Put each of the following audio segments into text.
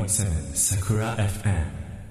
90.7 Sakura FM。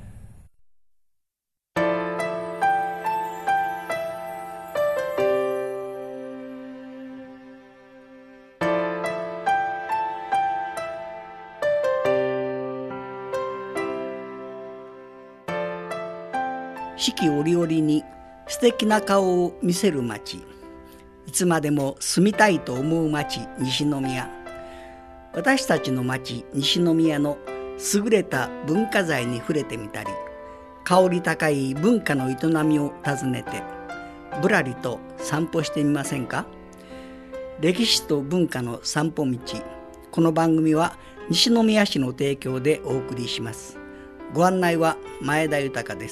四季折々に素敵な顔を見せる町、いつまでも住みたいと思う町、西宮。私たちの町西宮の優れた文化財に触れてみたり、香り高い文化の営みを訪ねてぶらりと散歩してみませんか。歴史と文化の散歩道。この番組は西宮市の提供でお送りします。ご案内は前田豊です。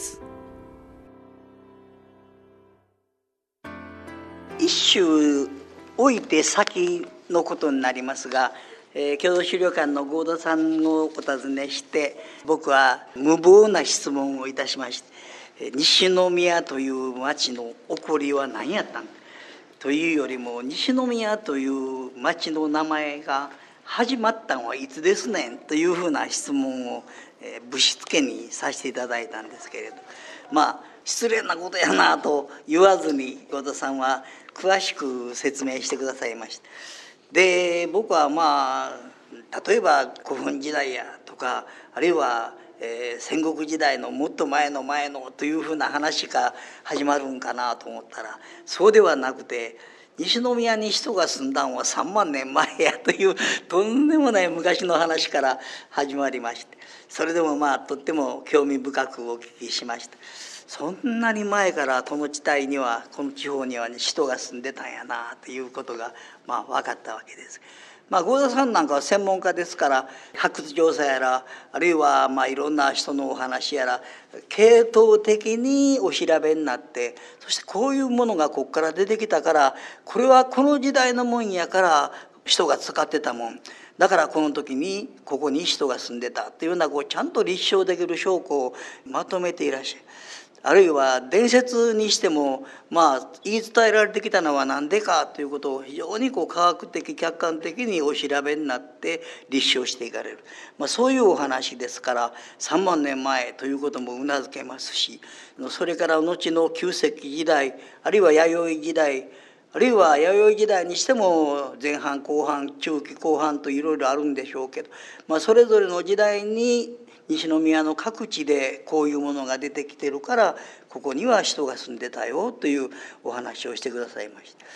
一周置いて先のことになりますが、郷土資料館の合田さんをお尋ねして、僕は無謀な質問をいたしまして、西宮という町の起こりは何やったんというよりも、西宮という町の名前が始まったのはいつですねんというふうな質問をぶしつけにさせていただいたんですけれど、失礼なことやなと言わずに合田さんは詳しく説明してくださいました。で、僕は例えば古墳時代やとか、あるいは戦国時代のもっと前のというふうな話が始まるんかなと思ったら、そうではなくて、西宮に人が住んだのは3万年前やというとんでもない昔の話から始まりまして、それでもとっても興味深くお聞きしました。そんなに前からこの地帯には、この地方には人が住んでたんやなということが分かったわけです。合田さんなんかは専門家ですから、発掘調査やら、あるいはいろんな人のお話やら、系統的にお調べになって、そしてこういうものがここから出てきたから、これはこの時代のもんやから人が使ってたもんだから、この時にここに人が住んでたというようなちゃんと立証できる証拠をまとめていらっしゃる。あるいは伝説にしても言い伝えられてきたのは何でかということを非常に科学的客観的にお調べになって立証していかれる、そういうお話ですから、3万年前ということもうなずけますし、それから後の旧石器時代、あるいは弥生時代、あるいは弥生時代にしても前半後半中期後半といろいろあるんでしょうけど、それぞれの時代に西宮の各地でこういうものが出てきてるから、ここには人が住んでたよというお話をしてくださいました。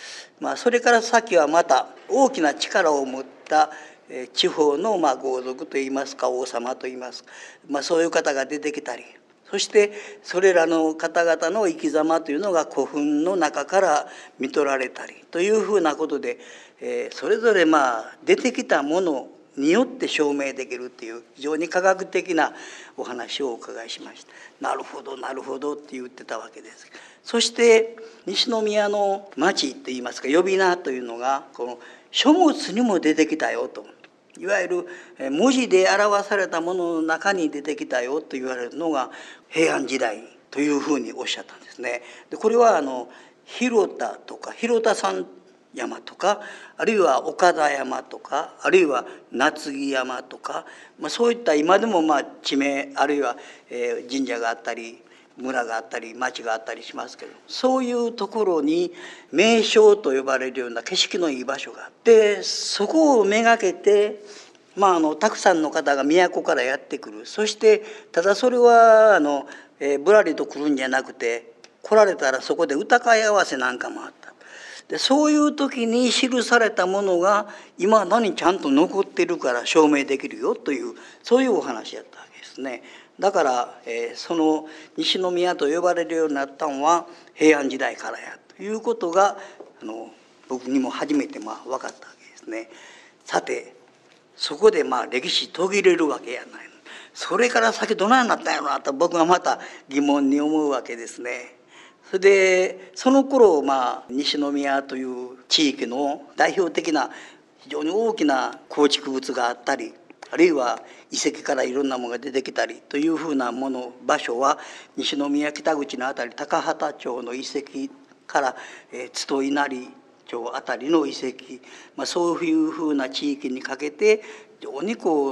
それから先はまた大きな力を持った地方の豪族といいますか、王様といいますか、そういう方が出てきたり、そしてそれらの方々の生き様というのが古墳の中から見取られたりというふうなことで、それぞれ出てきたものによって証明できるという非常に科学的なお話をお伺いしました。なるほどなるほどって言ってたわけです。そして西宮の町っていいますか、呼び名というのがこの書物にも出てきたよと、いわゆる文字で表されたものの中に出てきたよと言われるのが平安時代というふうにおっしゃったんですね。でこれは広田とか広田山山とか、あるいは岡田山とか、あるいは夏木山とか、そういった今でも地名、あるいは神社があったり村があったり町があったりしますけど、そういうところに名勝と呼ばれるような景色のいい場所があって、そこをめがけてたくさんの方が都からやってくる。そしてただそれはぶらりと来るんじゃなくて、来られたらそこで歌会合わせなんかもあった。でそういう時に記されたものが今何ちゃんと残ってるから証明できるよという、そういうお話やったわけですね。だから、その西宮と呼ばれるようになったのは平安時代からやということが僕にも初めて分かったわけですね。さてそこで歴史途切れるわけやない。それから先どないなったんやろなと僕はまた疑問に思うわけですね。それでその頃西宮という地域の代表的な非常に大きな構築物があったり、あるいは遺跡からいろんなものが出てきたりというふうなもの場所は、西宮北口のあたり高畑町の遺跡から津戸稲荷町あたりの遺跡、そういうふうな地域にかけて非常に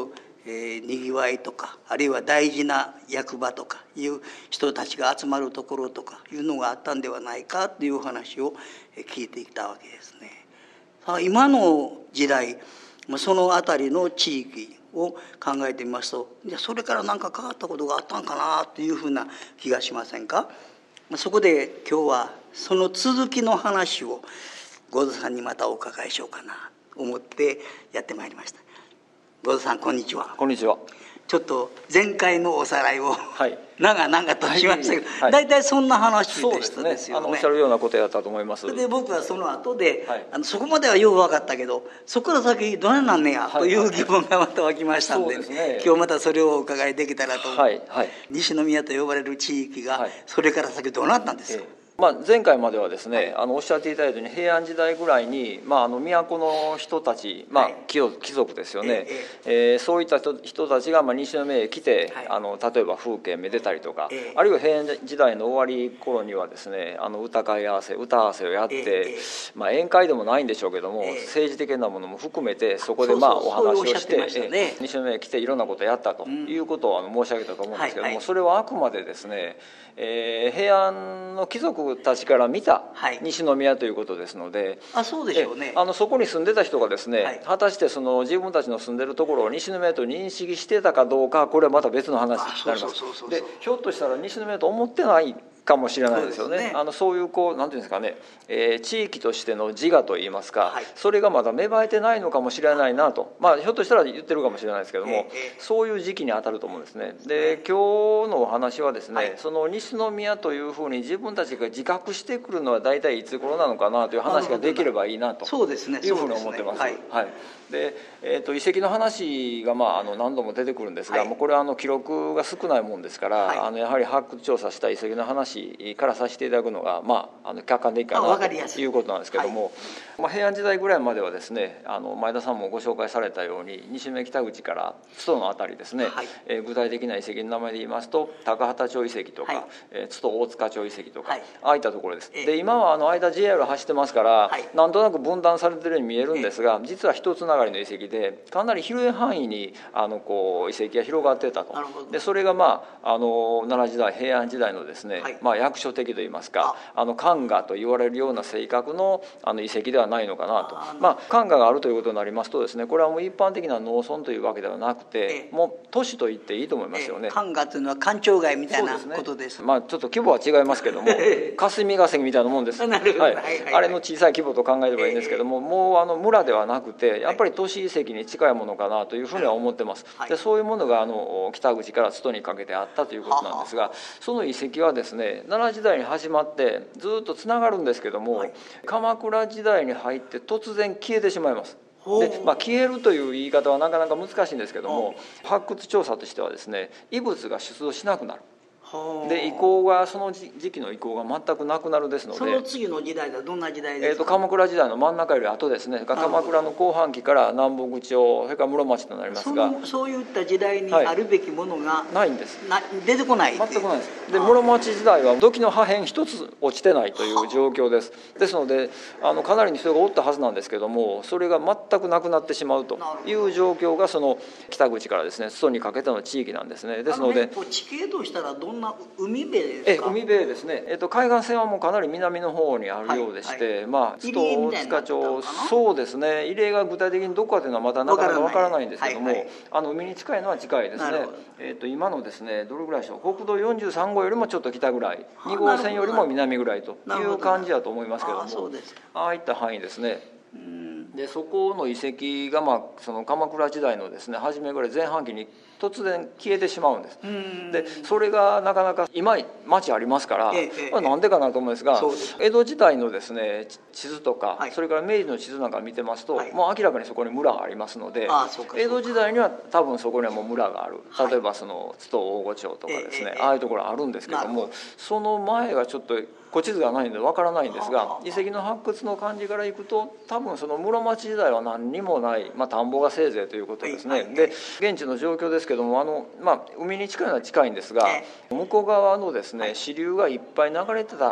にぎわいとか、あるいは大事な役場とかいう人たちが集まるところとかいうのがあったんではないかという話を聞いてきたわけですね。今の時代、その辺りの地域を考えてみますと、じゃあそれから何か変わったことがあったんかなというふうな気がしませんか。そこで今日はその続きの話を合田さんにまたお伺いしようかなと思ってやってまいりました。合田さん、こんにちは。 こんにちは。 ちょっと前回のおさらいを、 はい、 長々としましたけど、大体そんな話でしたですよね。 おっしゃるようなことやったと思います。 で僕はその後で、そこまではよく分かったけど、そこから先どうなんねやという疑問がまた湧きましたんで、今日またそれをお伺いできたらと思う。西宮と呼ばれる地域が、それから先どうなったんですか。 前回まではですね、おっしゃっていただいたように平安時代ぐらいに、都の人たち、貴族ですよね、そういった人たちが西宮へ来て、例えば風景めでたりとか、あるいは平安時代の終わり頃にはですね、歌合わせをやって、宴会でもないんでしょうけども、政治的なものも含めてそこでお話をして西宮へ来ていろんなことをやったということを申し上げたと思うんですけども、それはあくまでですね、平安の貴族たちから見た西宮ということですので、 そうでしょうね。 そこに住んでた人がですね、果たしてその自分たちの住んでるところを西宮と認識してたかどうか、これはまた別の話になります。で、ひょっとしたら西宮と思ってないかもしれないですよね。そういうなんていうんですかね、地域としての自我といいますか、それがまだ芽生えてないのかもしれないなと、ひょっとしたら言ってるかもしれないですけども、そういう時期に当たると思うんですね。で、今日のお話はですね、その西宮というふうに自分たちが自覚してくるのは大体いつ頃なのかなという話ができればいいなというふうに思ってます。で、遺跡の話が何度も出てくるんですが、これは記録が少ないもんですから、やはり発掘調査した遺跡の話からさせていただくのが、客観的かなということなんですけども、平安時代ぐらいまではですね、前田さんもご紹介されたように西宮北口から津戸のあたりですね、具体的な遺跡の名前で言いますと高畑町遺跡とか、津戸大塚町遺跡とか、ああいったところです。で、今は間 JR 走ってますから、なんとなく分断されてるように見えるんですが、実は一つながりの遺跡で、かなり広い範囲に遺跡が広がってたと。で、それが奈良時代平安時代のですね、役所的といいますか、官衙と言われるような性格の遺跡ではないのかなと。官衙があるということになりますとですね、これはもう一般的な農村というわけではなくて、もう都市と言っていいと思いますよね。 官衙というのは官庁街みたいなことです。 ちょっと規模は違いますけども霞が関みたいなもんです。あれの小さい規模と考えればいいんですけども、もう村ではなくてやっぱり都市遺跡に近いものかなというふうには思ってます。で、そういうものが北口から津戸にかけてあったということなんですが、その遺跡はですね、奈良時代に始まってずっとつながるんですけども、鎌倉時代に入って突然消えてしまいます。で、消えるという言い方はなかなか難しいんですけども、発掘調査としてはですね、遺物が出土しなくなる。で、遺構がその時期の遺構が全くなくなるですので、 その次の時代はどんな時代ですか。 鎌倉時代の真ん中より後ですね。鎌倉の後半期から南北朝、それから室町となりますが、 そういった時代にあるべきものが、 ないんです。 出てこない。 全くないです。で、室町時代は土器の破片一つ落ちてないという状況です。ですのでかなりの人がおったはずなんですけども、それが全くなくなってしまうという状況がその北口からですね津戸にかけての地域なんですね。ですので地形としたらどんな海辺ですか。 海辺ですね。海岸線はもうかなり南の方にあるようでして、津戸大塚町、そうですね、入れが具体的にどこかというのはまだなかなかわからないんですけども、海に近いのは近いですね。今のですね、どれぐらいでしょう、国道43号よりもちょっと北ぐらい、2号線よりも南ぐらいという感じだと思いますけども、ああいった範囲ですね。で、そこの遺跡がその鎌倉時代のですね初めぐらい、前半期に突然消えてしまうんです。で、それがなかなか今町ありますから、なんでかなと思うんですが、江戸時代のですね地図とか、それから明治の地図なんか見てますと、もう明らかにそこに村がありますので、江戸時代には多分そこにはもう村がある。例えばその津戸大御町とかですね、ああいうところあるんですけども、その前がちょっと地図がないのでわからないんですが、遺跡の発掘の感じからいくと多分その室町時代は何にもない、田んぼがせいぜいということですね。で、現地の状況ですけども、海に近いのは近いんですが、向こう側のですね支流がいっぱい流れてた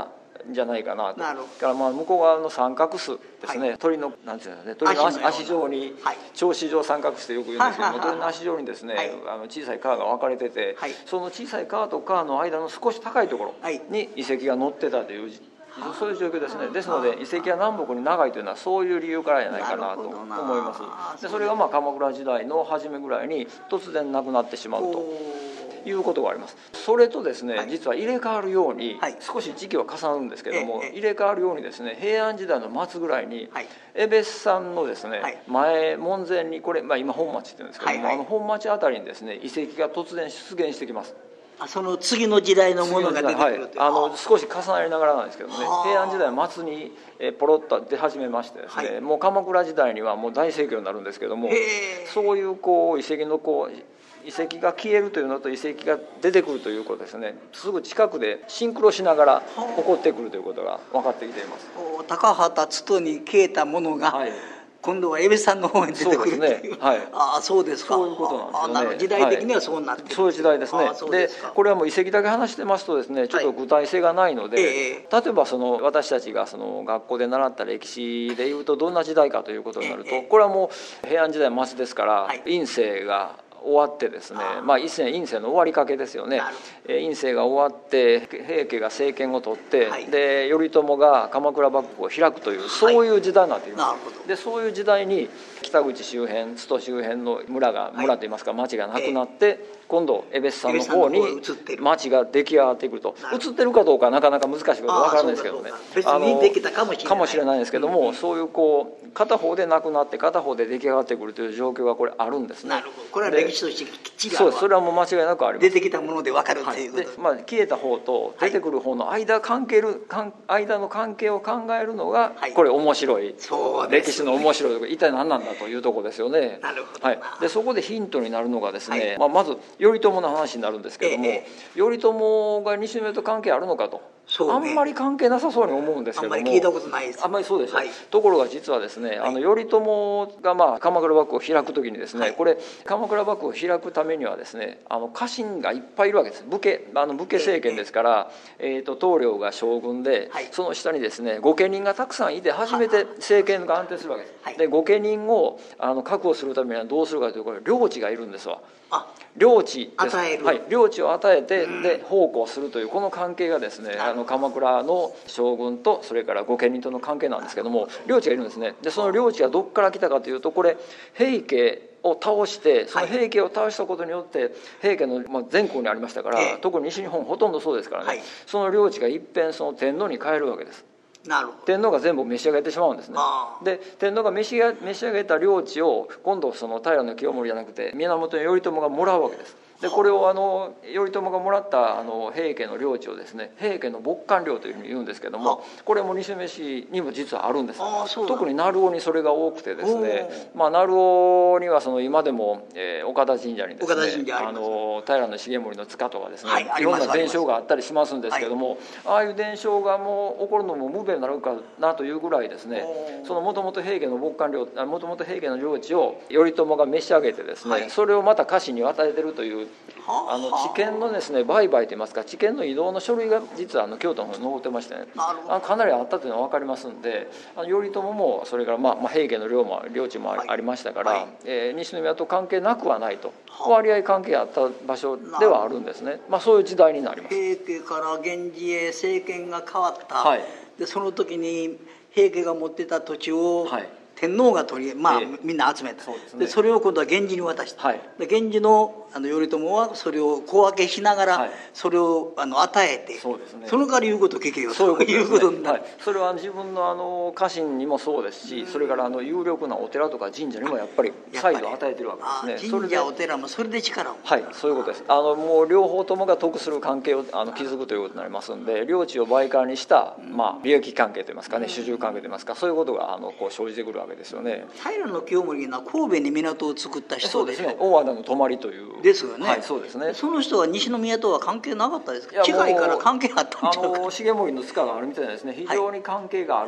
んじゃないかなと。 なるほど。 だからまあ向こう側の三角巣ですね、鳥のなんていうんですかね、鳥の足状に、銚子状三角巣ってよく言うんですけども、鳥の足状にですね、小さい川が分かれてて、その小さい川と川の間の少し高いところに遺跡が載ってたという、そういう状況ですね。ですので遺跡が南北に長いというのはそういう理由からじゃないかなと思います。でそれがまあ鎌倉時代の初めぐらいに突然なくなってしまうということがあります。それとですね、実は入れ替わるように、少し時期は重なるんですけども、入れ替わるようにですね、平安時代の末ぐらいに江別山のですね、前門前にこれ、今本町って言うんですけども、本町あたりにですね遺跡が突然出現してきます。 その次の時代のものが出てくるという、 少し重なりながらなんですけどもね、平安時代末にポロッと出始めましてですね、もう鎌倉時代にはもう大盛況になるんですけども、そういうこう遺跡の遺跡が消えるというのと遺跡が出てくるということですね、すぐ近くでシンクロしながら起こってくるということが分かってきています。 高畑津に消えたものが、今度は江部さんの方に出てくるという。そうですか。 そういうことなんですよね。 時代的にはそうなってる、 そういう時代ですね。でこれはもう遺跡だけ話してますとですね、ちょっと具体性がないので、例えば私たちが学校で習った歴史でいうとどんな時代かということになると、これはもう平安時代末ですから、院政が終わってですね、院政の終わりかけですよね。院政が終わって平家が政権を取って、で頼朝が鎌倉幕府を開くという、そういう時代になっています。でそういう時代に北口周辺、津戸周辺の村といいますか町がなくなって、今度江別山の方に町が出来上がってくると。移ってるかどうかはなかなか難しいこと分からないですけどね、 別にできたかもしれないんですけども、そういう片方でなくなって片方で出来上がってくるという状況がこれあるんですね。 なるほど。これは歴史としてきっちりそうです。それはもう間違いなくあります。 出てきたもので分かるっていうことで、 消えた方と出てくる方の間の関係を考えるのが、これ面白い、歴史の面白いところ、一体何なんだというところですよね。 なるほど。 でそこでヒントになるのがですね、まず頼朝の話になるんですけども、頼朝が西宮と関係あるのかと、あんまり関係なさそうに思うんですけども、 あんまり聞いたことないです。 あんまりそうでしょ。ところが実はですね、頼朝が鎌倉幕府を開く時にですね、これ鎌倉幕府を開くためにはですね、家臣がいっぱいいるわけです。武家政権ですから、棟梁が将軍で、その下にですね御家人がたくさんいて初めて政権が安定するわけです。で御家人を確保するためにはどうするかというと、これ領地がいるんですわ。領地です。領地を与えて、で奉公するというこの関係がですね、鎌倉の将軍とそれから御家人との関係なんですけども、領地がいるんですね。でその領地がどこから来たかというと、これ平家を倒して、その平家を倒したことによって平家の全国にありましたから、特に西日本ほとんどそうですからね、その領地がいっぺんその天皇に変えるわけです。天皇が全部召し上げてしまうんですね。で天皇が召し上げた領地を今度その平清盛じゃなくて源頼朝がもらうわけです。でこれを頼朝がもらった平家の領地をですね、平家の牧官領というふうに言うんですけども、これも西目市にも実はあるんです。特に鳴尾にそれが多くてですね、鳴尾には今でも岡田神社にですね、平重盛の塚とかですね、いろんな伝承があったりしますんですけども、ああいう伝承がもう起こるのも無べになるかなというぐらいですね、もともと平家の牧官領、もともと平家の領地を頼朝が召し上げてですね、それをまた家臣に与えてるという地権のですね売買といいますか、地権の移動の書類が実は京都の方に残ってましてね、かなりあったというのは分かりますんで、頼朝もそれから平家の領地もありましたから、西宮と関係なくはないと、割合関係があった場所ではあるんですね。そういう時代になります。 平家から源氏へ政権が変わった、でその時に平家が持ってた土地を、天皇が取り、みんな集めた。でそれを今度は源氏に渡した。で源氏の頼朝はそれを小分けしながら、それを与えて、その代わり言うことを聞けよということになる。 それは自分の家臣にもそうですし、それから有力なお寺とか神社にもやっぱり再度与えてるわけですね。 神社お寺もそれで力を。 そういうことです。もう両方ともが得する関係を築くということになりますんで、領地を売買にした利益関係といいますかね、主従関係といいますか、そういうことが生じてくるわけですよね。 平清盛が神戸に港を作った人でしょ。 大和田の泊まりというですよね。 そうですね。 その人は西宮とは関係なかったですか。近いから関係あったんちゃうか。 重盛の塚があるみたいですね。非常に関係があると。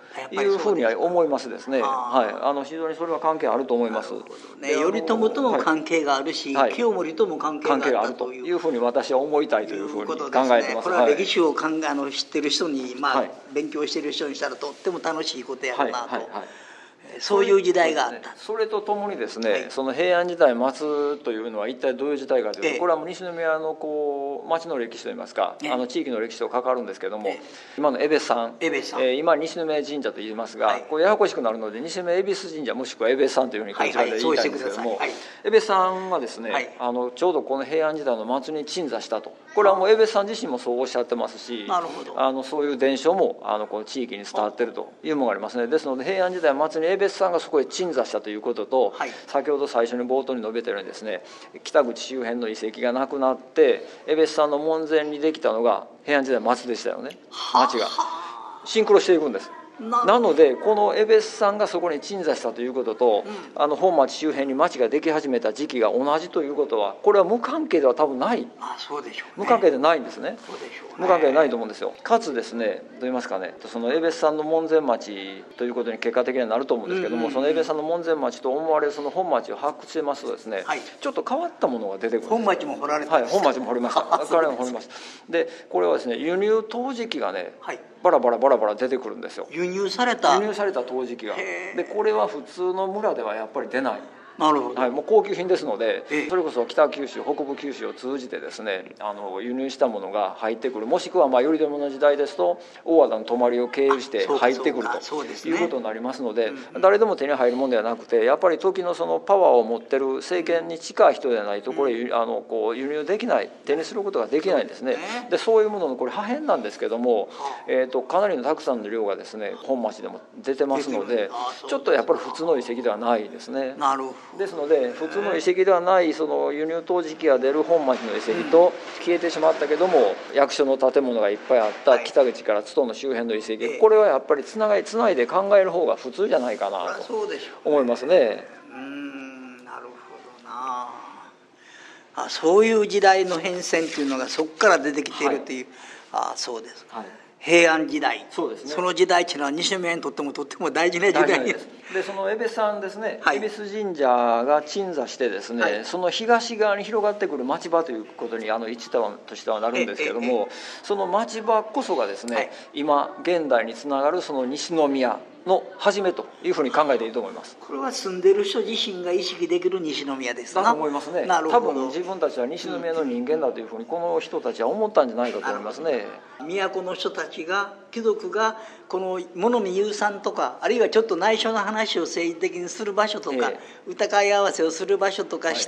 いうふうには思いますですね。はい、非常にそれは関係あると思います。 頼朝とも関係があるし、清盛とも関係があるというふうに私は思いたいというふうに考えてます。 これは歴史を知ってる人に、勉強してる人にしたらとっても楽しいことやろうなと。そういう時代があった。 それとともにですね、その平安時代末というのは一体どういう時代かというと、これはもう西宮の町の歴史といいますか、地域の歴史と関わるんですけども、今の江部さん、今西宮神社と言いますが、これややこしくなるので西宮恵比寿神社もしくは江部さんというふうにこちらで言いたいんですけども、江部さんはですね、ちょうどこの平安時代の末に鎮座したと。これはもう江部さん自身もそうおっしゃってますし、そういう伝承もこの地域に伝わっているというものがありますね。ですので平安時代末に江部さんがそこへ鎮座したということと、先ほど最初に冒頭に述べたようにですね、北口周辺の遺跡がなくなって江部さんの門前にできたのが平安時代末でしたよね。町がシンクロしていくんです。なのでこの江部さんがそこに鎮座したということと、本町周辺に町ができ始めた時期が同じということは、これは無関係では多分ない。 そうでしょうね。 無関係でないんですね。 そうでしょうね。 無関係でないと思うんですよ。かつですね、どう言いますかね、その江部さんの門前町ということに結果的にはなると思うんですけども、その江部さんの門前町と思われるその本町を発掘してますとですね、ちょっと変わったものが出てくるんです。 本町も掘られてます。 本町も掘りました。彼も掘りました。でこれはですね、輸入陶磁器がね、バラバラ出てくるんですよ。 輸入された陶磁器が。でこれは普通の村ではやっぱり出ない。 なるほど。 もう高級品ですので、それこそ北九州北部九州を通じてですね、輸入したものが入ってくる、もしくは頼朝の時代ですと大和田の泊まりを経由して入ってくるということになりますので、誰でも手に入るものではなくて、やっぱり時のそのパワーを持ってる政権に近い人でないとこれ輸入できない、手にすることができないんですね。でそういうもののこれ破片なんですけども、かなりのたくさんの量がですね本町でも出てますので、ちょっとやっぱり普通の遺跡ではないですね。 なるほど。 ですので普通の遺跡ではないその輸入陶磁器が出る本町の遺跡と、消えてしまったけども役所の建物がいっぱいあった北口から津戸の周辺の遺跡、これはやっぱりつないで考える方が普通じゃないかなと思いますね。 なるほどな。そういう時代の変遷というのがそこから出てきているという、そうです。平安時代、 そうですね、 その時代っていうのは西宮にとっても大事な時代です。 でその江部さんですね、恵比寿神社が鎮座してですね、その東側に広がってくる町場ということに一段としてはなるんですけども、その町場こそがですね、今現代につながるその西宮の初めというふうに考えていいと思います。 これは住んでる人自身が意識できる西宮ですか。 だと思いますね。多分自分たちは西宮の人間だというふうにこの人たちは思ったんじゃないかと思いますね。 都の人たちが、貴族がこの物見遊山とか、あるいはちょっと内緒の話を政治的にする場所とか、歌い合わせをする場所とかして、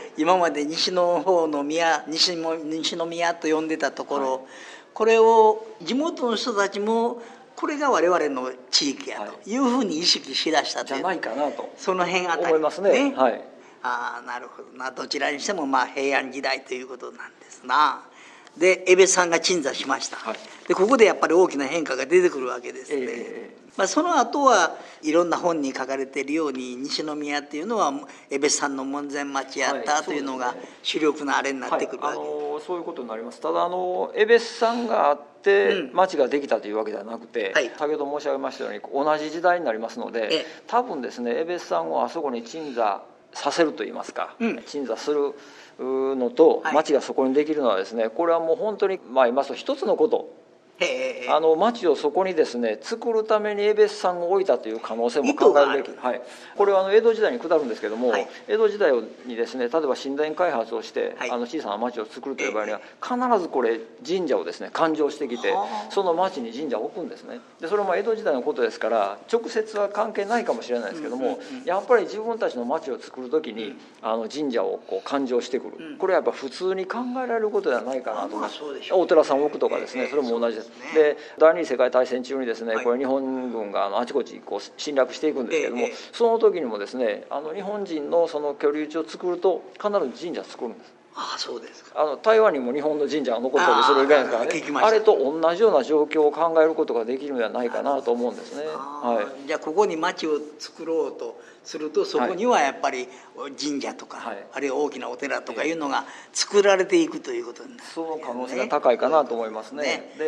今まで西の方の西宮と呼んでたところ、これを地元の人たちもこれが我々の地域やというふうに意識しだしたという、 じゃないかなとその辺あたり思いますね。 なるほどな。どちらにしても平安時代ということなんですな。で江部さんが鎮座しました。でここでやっぱり大きな変化が出てくるわけですね。その後はいろんな本に書かれているように西宮っていうのは江部さんの門前町やったというのが主力のあれになってくるわけです。 そういうことになります。ただ江部さんがあって町ができたというわけではなくて、先ほど申し上げましたように同じ時代になりますので、多分ですね江部さんをあそこに鎮座させるといいますか、鎮座するのと町がそこにできるのはですね、これはもう本当に言いますと一つのこと、町をそこにですね作るために江部さんを置いたという可能性も考えるべき、これは江戸時代に下るんですけども、江戸時代にですね例えば神殿開発をして、小さな町を作るという場合には必ずこれ神社をですね勘定してきて、その町に神社を置くんですね。でそれも江戸時代のことですから直接は関係ないかもしれないですけども、やっぱり自分たちの町を作る時に神社を勘定してくる、これはやっぱ普通に考えられることではないかなと思います。お寺さんを置くとかですね、それも同じです。で第二次世界大戦中にですね、これ日本軍があちこち侵略していくんですけども、その時にもですね日本人のその居留地を作ると必ず神社作るんです。 そうですか。 台湾にも日本の神社が残ったりする以外ですからね、あれと同じような状況を考えることができるのではないかなと思うんですね。 じゃあここに町を作ろうとすると、そこにはやっぱり神社とか、あるいは大きなお寺とかいうのが作られていくということになる、 その可能性が高いかなと思いますね。で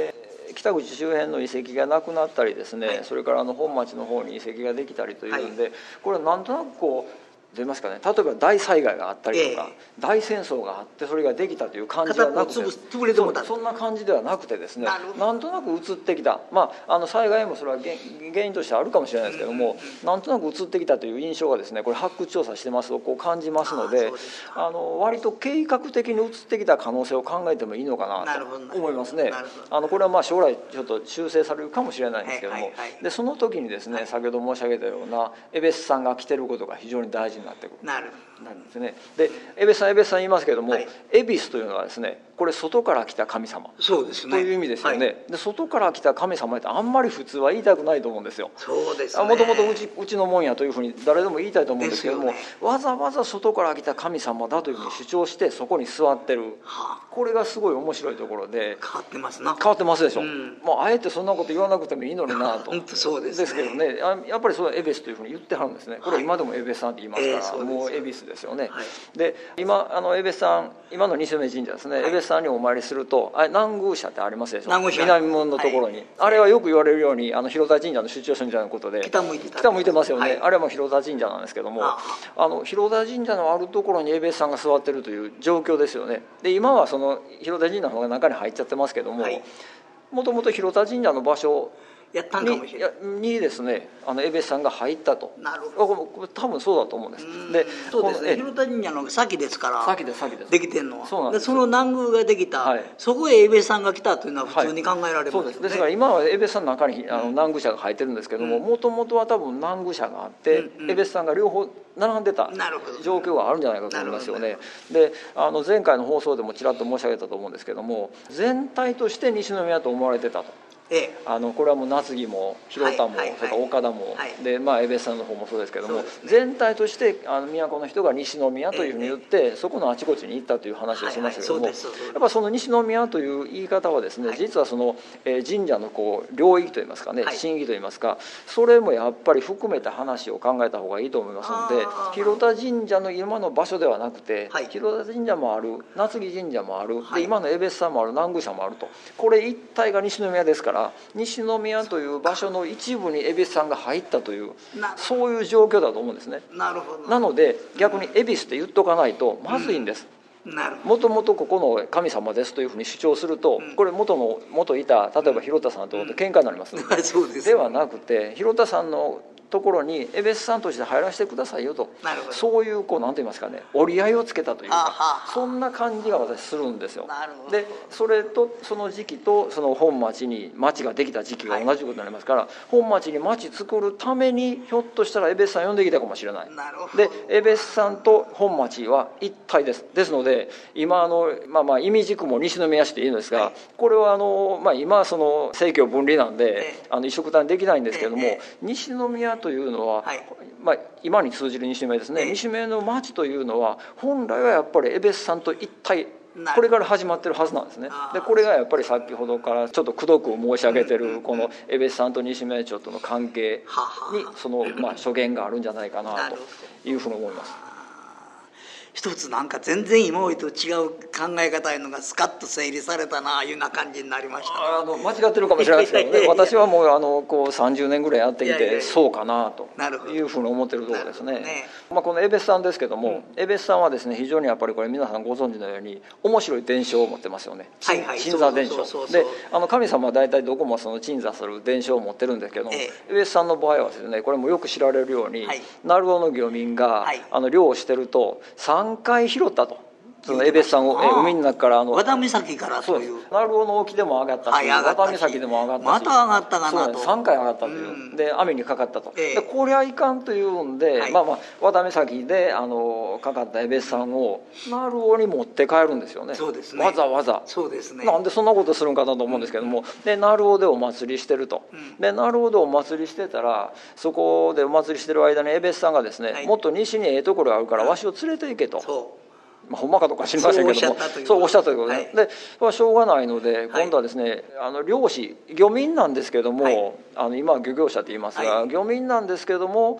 北口周辺の遺跡がなくなったりですね、それから本町の方に遺跡ができたりというんで、これはなんとなくこう出ますかね、例えば大災害があったりとか、大戦争があってそれができたという感じはなくて、 潰れてもたそんな感じではなくてですね、なんとなく移ってきた、災害もそれは原因としてあるかもしれないですけども、なんとなく移ってきたという印象がですね、これ発掘調査してますとこう感じますので、割と計画的に移ってきた可能性を考えてもいいのかなと思いますね。これは将来ちょっと修正されるかもしれないんですけども、でその時にですね、先ほど申し上げたようなエベスさんが来てることが非常に大事になってくるなんですね。でエベスさん言いますけども、エビスというのはですね、これ外から来た神様という意味ですよね。で外から来た神様ってあんまり普通は言いたくないと思うんですよ。 そうですね。 もともとうちのもんやというふうに誰でも言いたいと思うんですけども、わざわざ外から来た神様だというふうに主張してそこに座ってる、これがすごい面白いところで、 変わってますな。 変わってますでしょ。あえてそんなこと言わなくてもいいのになと。 そうですね。 ですけどね、やっぱりそのエベスというふうに言ってはるんですね。これ今でもエベスさんって言いますから、もうエビスですよね。で今エベスさん、今の西目神社ですね、エベスさんにお参りすると南宮社ってありますでしょ。南門のところに、あれはよく言われるように広田神社の出張所みたいなことで北向いてますよね。あれはもう広田神社なんですけども、広田神社のあるところにエベスさんが座ってるという状況ですよね。で今はその広田神社の方が中に入っちゃってますけども、もともと広田神社の場所やったんかもしれないにですね、エベスさんが入ったと。 なるほど。 これ多分そうだと思うんです。 でそうですね、広田神社の先ですから、先ですできてんのは。その南宮ができた、そこへエベスさんが来たというのは普通に考えられますよね。 ですから今はエベスさんの中に南宮社が入ってるんですけども、もともとは多分南宮社があって、エベスさんが両方並んでた状況があるんじゃないかと思いますよね。で前回の放送でもちらっと申し上げたと思うんですけども、全体として西宮と思われてたと。これはもう夏木も広田も、それから岡田も、でエベスさんの方もそうですけども、全体として都の人が西宮というふうに言って、そこのあちこちに行ったという話をしましたけども、やっぱその西宮という言い方はですね、実はその神社の領域といいますかね、神義といいますか、それもやっぱり含めた話を考えた方がいいと思いますので、広田神社の今の場所ではなくて、広田神社もある、夏木神社もある、で今のエベスさんもある、南宮社もあると、これ一体が西宮ですから、西宮という場所の一部にエベスさんが入ったという、そういう状況だと思うんですね。なので逆にエビスって言っとかないとまずいんです。もともとここの神様ですというふうに主張すると、これ元いた例えば広田さんと喧嘩になりますので、ではなくて広田さんのところにエベスさんとして入らせてくださいよと、そういう何と言いますかね、折り合いをつけたというか、そんな感じが私するんですよ。でそれとその時期とその本町に町ができた時期が同じことになりますから、本町に町作るためにひょっとしたらエベスさん呼んできたかもしれない。でエベスさんと本町は一体です。ですので今意味軸も西宮市でいいのですが、これは今その政教分離なんで一緒くたにできないんですけれども、西宮というのは、今に通じる西宮ですね、西宮の町というのは本来はやっぱりエベスさんと一体、これから始まってるはずなんですね。でこれがやっぱり先ほどからちょっとくどく申し上げてるこのエベスさんと西宮町との関係にその諸言があるんじゃないかなというふうに思います。 一つなんか全然今までと違う考え方いうのがスカッと整理されたないうような感じになりました。 間違ってるかもしれないですけどね、私はもう30年ぐらいやってきてそうかなというふうに思ってるところですね。このエベスさんですけども、エベスさんはですね、非常にやっぱりこれ皆さんご存知のように面白い伝承を持ってますよね。鎮座伝承で、神様は大体どこもその鎮座する伝承を持ってるんですけども、エベスさんの場合はですね、これもよく知られるように、鳴尾の漁民が漁をしてると3回拾ったと。そのエベスさんを海の中から和田岬からという鳴尾の沖でも上がったし、和田岬でも上がったし、 また上がったかなと、 3回上がったという、で雨にかかったと、でこりゃいかんというんで、和田岬でかかったエベスさんを鳴尾に持って帰るんですよね。わざわざ。なんでそんなことするんかなと思うんですけども、で鳴尾でお祭りしてると、で鳴尾でお祭りしてたら、そこでお祭りしてる間にエベスさんがですね、もっと西にところがあるからわしを連れて行けと。ほんまかどうか知りませんけども、そうおっしゃったということで、でそれはしょうがないので、今度はですね、漁師漁民なんですけども、今は漁業者と言いますが、漁民なんですけども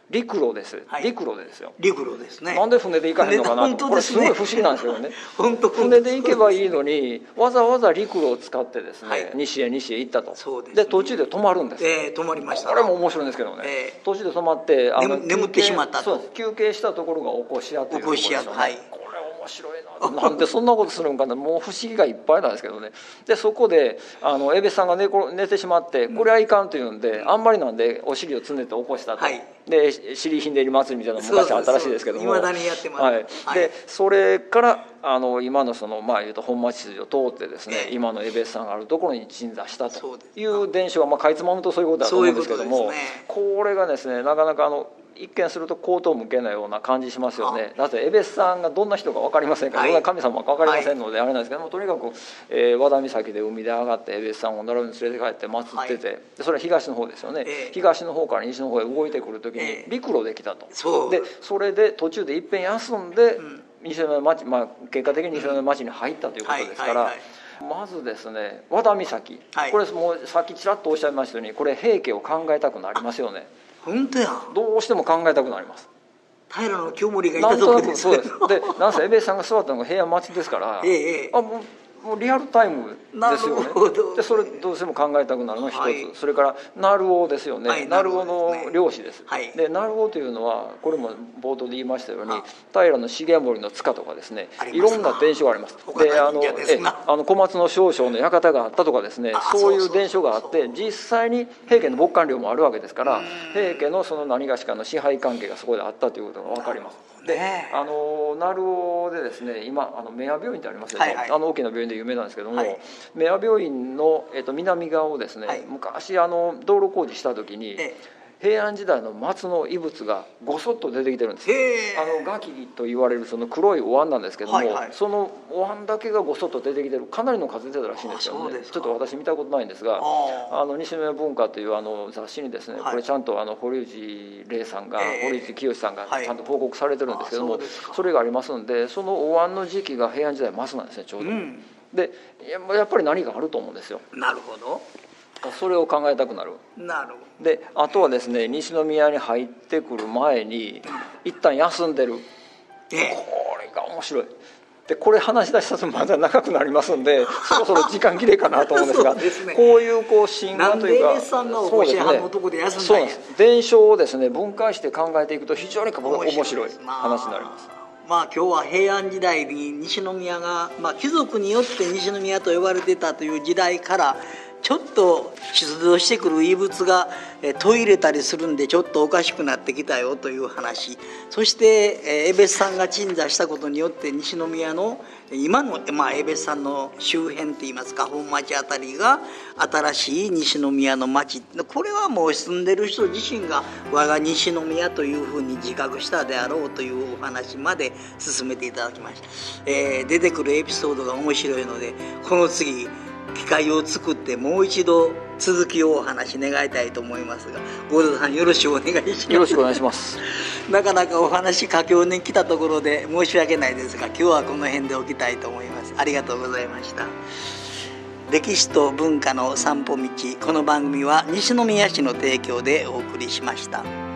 陸路です、 はい、 陸路でですよ。 陸路ですね。 なんで船で行かへんのかなと、これすごい不思議なんですけどね船で行けばいいのにわざわざ陸路を使ってですね、はい、西へ行ったと。 そうですね、 で途中で止まるんです、 止まりました。 これも面白いんですけどね、途中で止まって眠ってしまったと。 そうです、休憩したところが起こし屋というところですよね。はい、これ面白いな、なんでそんなことするんかな、もう不思議がいっぱいなんですけどね。でそこでエベスさんが 寝てしまって、これはいかんというんで、あんまりなんでお尻をつねって起こしたと、はい、で尻ひねり祭りみたいなの昔新しいですけども、 未だにやってます、 はい、でそれから今の言うと本町筋を通ってですね、今のエベスさんがあるところに鎮座したという伝承が、かいつまむとそういうことだと思うんですけども、これがですね、なかなか一見すると口頭無けなような感じしますよね。だってエベスさんがどんな人か分かりませんから、どんな神様か分かりませんのであれなんですけども、とにかく和田岬で海で上がってエベスさんを奈良に連れて帰って祀ってて、でそれは東の方ですよね、東の方から西の方へ動いてくる時に陸路で来たと。でそれで途中でいっぺん休んで、西宮の町、結果的に西宮の町に入ったということですから、まずですね、和田岬、これもうさっきちらっとおっしゃいましたように、これ平家を考えたくなりますよね。 本当や、 どうしても考えたくなります。 平清盛がいたとこですそうです。でなんせエベスさんが座ったのが平安町ですから、もうリアルタイムですよね。でそれどうしても考えたくなるのが一つ、それから鳴尾ですよね、鳴尾の漁師です、で鳴尾というのはこれも冒頭で言いましたように、平重盛の塚とかですね、いろんな伝承があります。で小松の少将の館があったとかですね、そういう伝承があって、実際に平家の牧官領もあるわけですから、平家のその何がしかの支配関係がそこであったということが分かります。で鳴尾でですね、今明和病院ってありますよね、大きな病院で有名なんですけども、明和病院の、南側をですね、昔道路工事した時に、平安時代の松の遺物がごそっと出てきてるんです。ガキと言われるその黒いお椀なんですけども、そのお椀だけがごそっと出てきてる、かなりの数出てたらしいんですよね。ちょっと私見たことないんですが、西宮文化という雑誌にですね、これちゃんと堀内礼さんが、堀内清さんがちゃんと報告されてるんですけども、それがありますんで、そのお椀の時期が平安時代末なんですね、ちょうど。でやっぱり何かあると思うんですよ。 なるほど。 それを考えたくなる。 なるほど。 であとはですね、西宮に入ってくる前に一旦休んでる、これが面白い。でこれ話し出したらまだ長くなりますんで、そろそろ時間切れかなと思うんですがこういう神話というか、そうですね、伝承をですね分解して考えていくと非常に面白い話になります。 今日は平安時代に西宮が、貴族によって西宮と呼ばれてたという時代から、ちょっと出土してくる遺物が途入れたりするんでちょっとおかしくなってきたよという話、そしてエベスさんが鎮座したことによって西宮の今のエベスさんの周辺といいますか本町あたりが新しい西宮の町、これはもう住んでる人自身が我が西宮というふうに自覚したであろうというお話まで進めていただきました。出てくるエピソードが面白いので、この次機会を作ってもう一度続きをお話し願いたいと思いますが、合田さんよろしくお願いします。 よろしくお願いします。 なかなかお話佳境に来たところで申し訳ないですが、今日はこの辺でおきたいと思います。ありがとうございました。歴史と文化の散歩道、この番組は西宮市の提供でお送りしました。